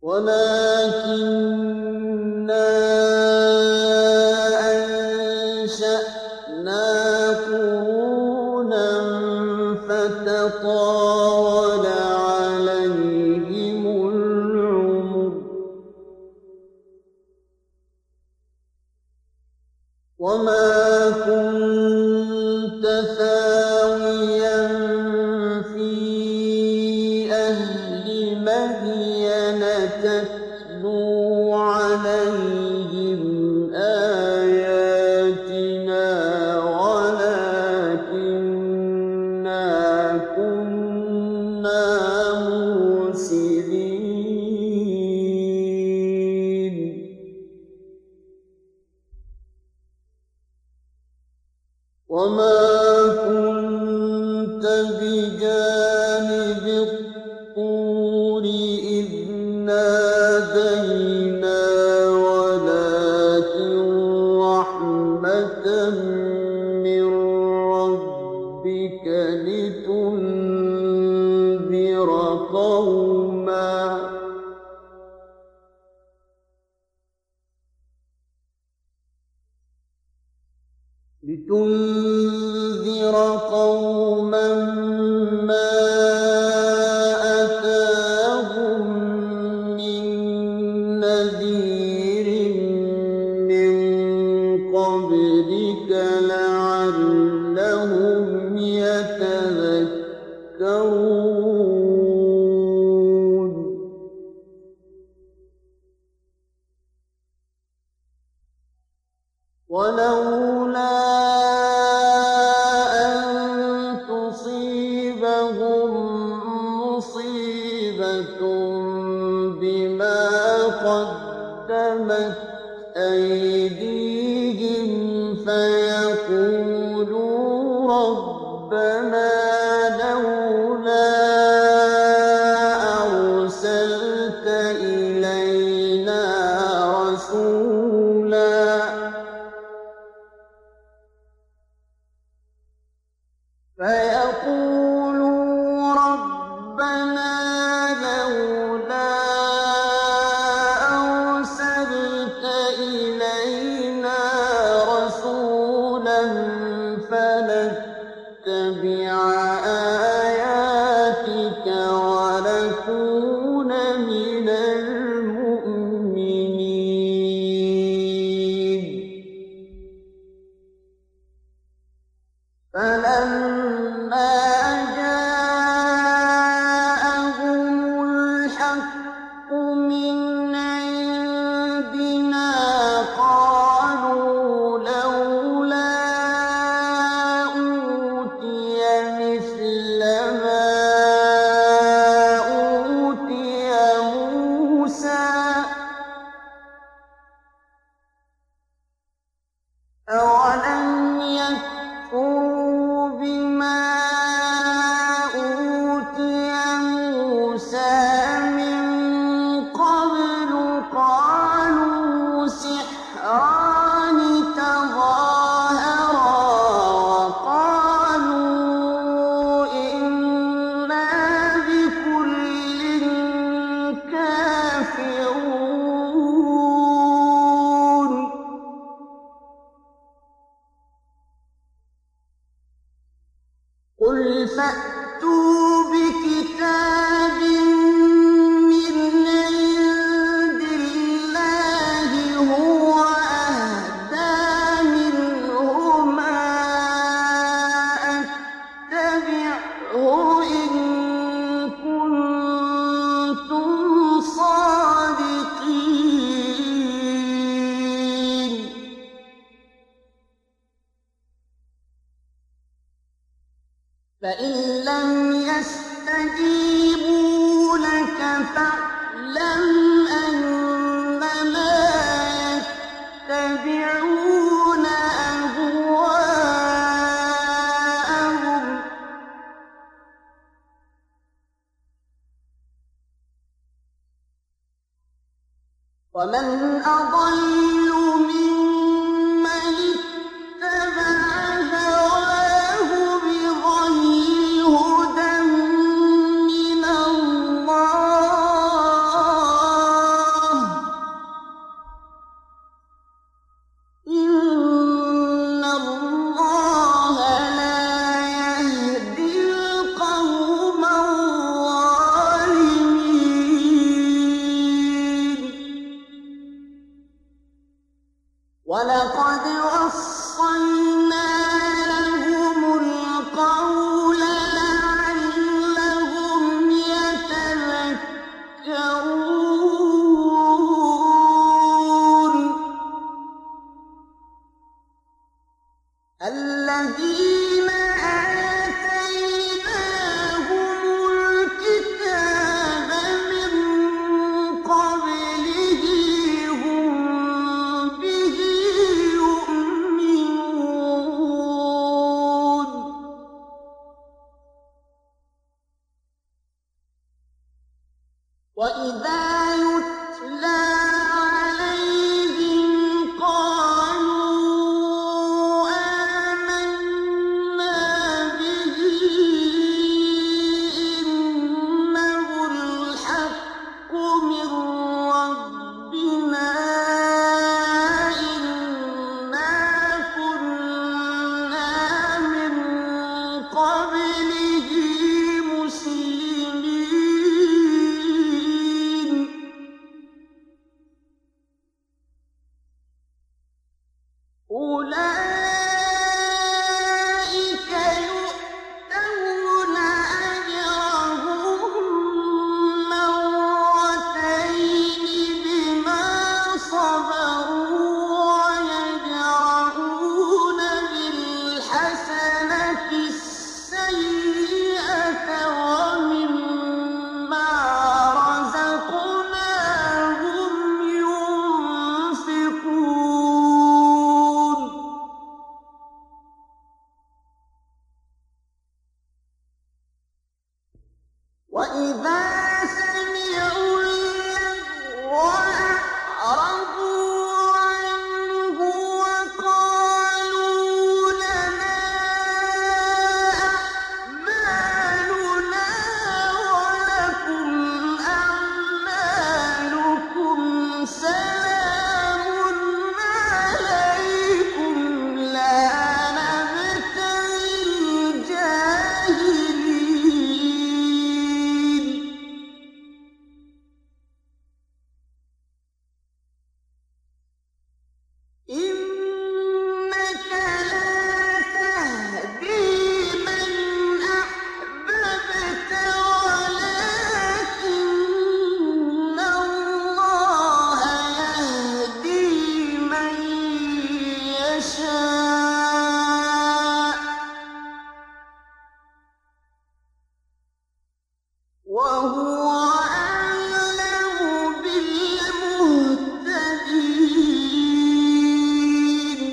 ولكننا أنشأنا قرونا فتطاول عليهم العمر وما كنت ثاويا في أهل مدين تتلو عليهم آياتنا ولكننا كنا مرسلين وما كنت بجانب الطور إذ نادينا ولكن رحمة من ربك لتنذر قوما ما أتاهم من نذير من قبلك لعلهم يتذكرون ولولا أن تصيبهم مصيبة بما قدمت أيديهم فيقولوا ربنا لولا أرسلت إلينا رسولا فنتبع آياتك ونكون من المؤمنين فلما جاءهم الحق من عندنا قالوا لولا أوتي مثل ما أوتي موسى أولم يكفروا بما أوتي موسى من قبل قالوا سحران تظاهرا وقالوا إنا بكل كافرون قل فأتوا بكتاب من عند الله هو أهدى منهما أتبعه إن كنتم صادقين فإن لم يستجيبوا لك فاعلم أنما يتبعون أهواءهم ومن أضل ممن اتبع هواه بغير هدى من الله وَإِذَا يُتْلَىٰ عَلَيْهِمْ قَالُوا آمَنَّا بِهِ إِنَّهُ الْحَقُّ مِن رَّبِّنَا إِنَّا كُنَّا مِن قَبْلِهِ مُسْلِمِينَ أُولَٰئِكَ يُؤْتَوْنَ أَجْرَهُم مَّرَّتَيْنِ بِمَا صَبَرُوا وَيَدْرَءُونَ بِالْحَسَنَةِ السَّيِّئَةَ وَمِمَّا رَزَقْنَاهُمْ يُنفِقُونَ وَإِذَا سَمِعُوا اللَّغْوَ أَعْرَضُوا عَنْهُ وَقَالُوا لَنَا أَعْمَالُنَا وَلَكُمْ أَعْمَالُكُمْ سَلَامٌ عَلَيْكُمْ لَا نَبْتَغِي الْجَاهِلِينَ إِنَّكَ لَا تَهْدِي مَنْ أَحْبَبْتَ وَلَٰكِنَّ اللَّهَ يَهْدِي مَن يَشَاءُ ۚ وَهُوَ أَعْلَمُ بِالْمُهْتَدِينَ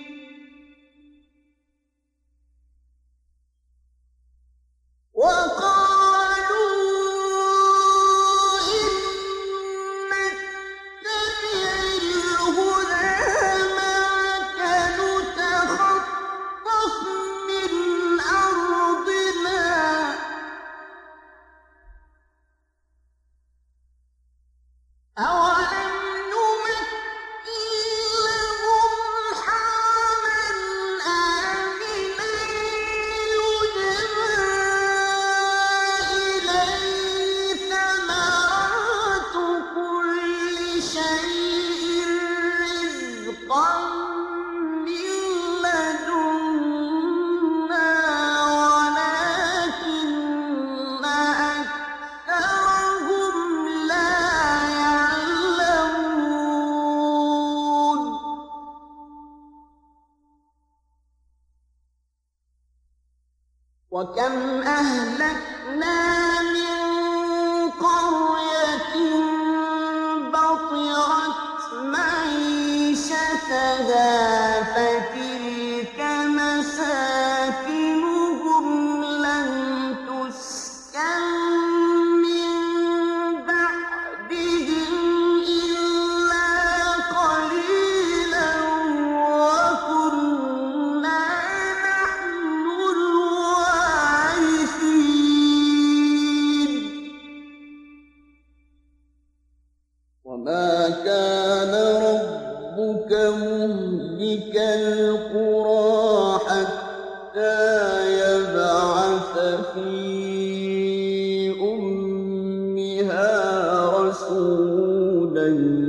وَقَالُوا إِن نَّتَّبِعِ الْهُدَىٰ مَعَكَ نُتَخَطَّفْ مِنْ أَرْضِنَا ۚ أَوَلَمْ نُمَكِّن لَّهُمْ حَرَمًا آمِنًا يُجْبَىٰ إِلَيْهِ ثَمَرَاتُ كُلِّ شَيْءٍ رِّزْقًا مِّن لَّدُنَّا وَلَٰكِنَّ أَكْثَرَهُمْ لَا يَعْلَمُونَ وَكَمْ أَهْلَكْنَا مِن قَرْيَةٍ بَطِرَتْ مَعِيشَتَهَا فَتِلْكَ مَسَاكِنُهُمْ لَمْ تُسْكَن مِّن بَعْدِهِمْ إِلَّا قَلِيلًا وَكُنَّا نَحْنُ الْوَارِثِينَ وَمَا كَانَ رَبُّكَ مُهْلِكَ الْقُرَىٰ حَتَّىٰ يَبْعَثَ فِي أُمِّهَا رَسُولًا